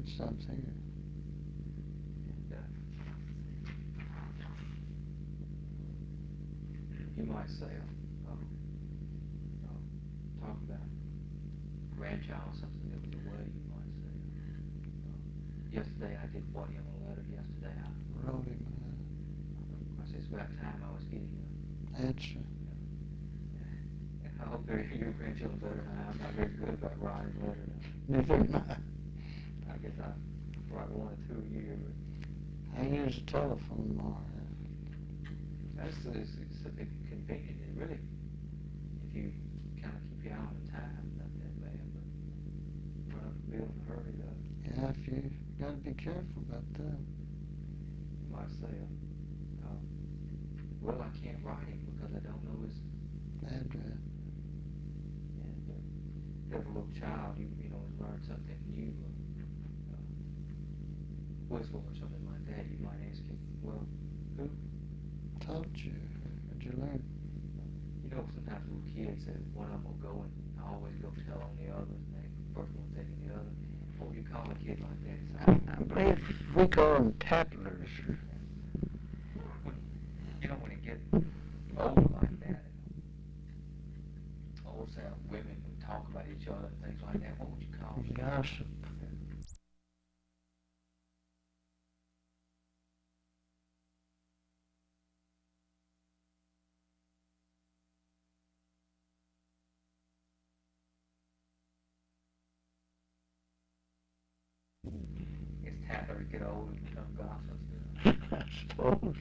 something. You might say, talk about grandchild, something that was away, you might say. Yesterday I did what him a letter yesterday. I Wrote him said it's about time I was getting an answer. I hope your grandchildren better than I'm not very good about writing letters. Neither am I. I guess I write 1 or 2 a year, but I use the telephone more. it's a bit convenient. It really, if you kind of keep your eye on the time, not that bad, but run up a bill in a hurry, though. Yeah, if you got to be careful about that. You might say, well, I can't write him because I don't know his Address. And every little child, you know, has learned something new, whistle or something like that. You might ask him, well, who? Taught you. What'd you learn? You know, sometimes little kids say one of them will go and always go tell on the other, and they first one thinking the other. What would you call a kid like that? I believe we call them tattlers. You know, when it gets older like that, old say women would talk about each other and things like that. What would you call them? Gossip. It's tattler to get old and become gossip. I suppose.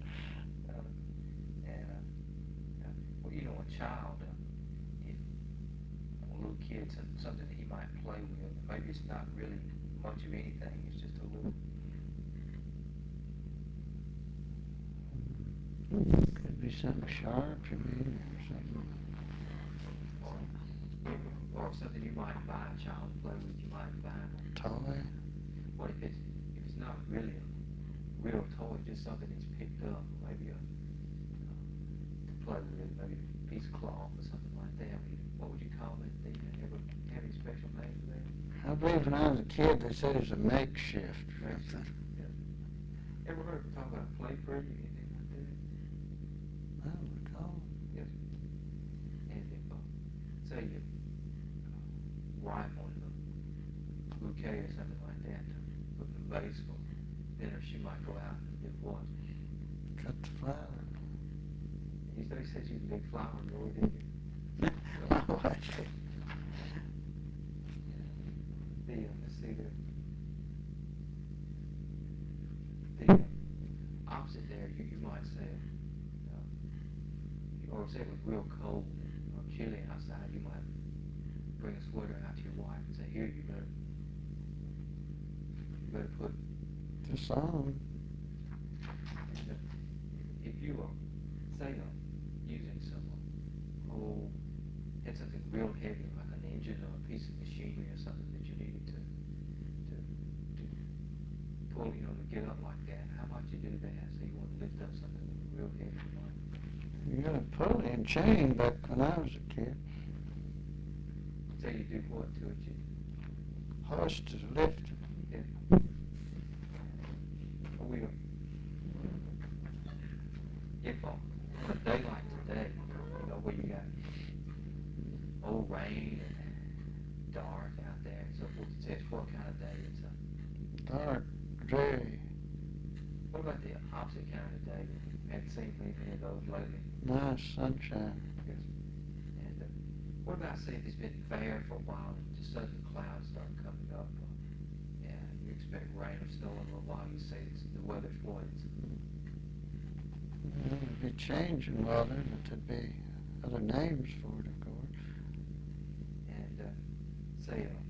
Well, you know, a child, if a little kid, something that he might play with, maybe it's not really much of anything, it's just a little. Could be something sharp, you mean, or something. Or something you might buy a child to play with, you might buy a Toy. What if it's not really a real toy, just something that's picked up, maybe to play with, maybe a piece of cloth or something like that. What would you call it? Do you ever have any special name for that? I believe when I was a kid they said it was a makeshift. Ever heard them talk about play pretty or anything like that? I don't recall. Yes. And if, say you write one of a bouquet or something like that, put in the vase for dinner, she might go out and do what? Cut the flower. You said she was a big flower girl, didn't you? My wife. Let's see the opposite there, you might say, or say it was real cold or chilly outside, you might bring a sweater out to your wife and say, here, you better put This on. And if you are, say, using some had something real heavy like an engine or a piece of machinery or something that you needed to pull, you know, to get up like that, how might you do that? So you want to lift up something that was real heavy like You got a pulley and chain back when I was a kid. say you do what to it? You Horse to lift it. Wheel. If on a day like today, you know, where you got old rain and dark out there and so forth, it says what kind of day it's a. Dark, dreary. What about the opposite kind of day? Haven't seen many of those lately. Nice sunshine. Yes. And what about say if it's been fair for a while and just suddenly clouds start coming up? And you expect rain or snow in a little while, you say the weather's what? It'd be changing weather, but there'd be other names for it, of course. And say